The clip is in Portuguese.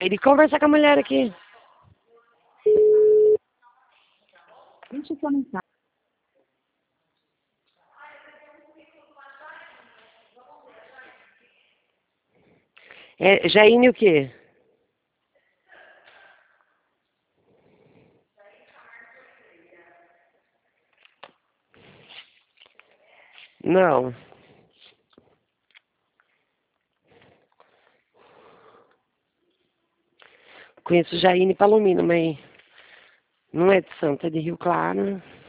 Ele conversa com a mulher aqui. Deixa sua mensagem. É, Jaine o quê? Não. Conheço Jaine Palomino, mas não é de Santo, é de Rio Claro.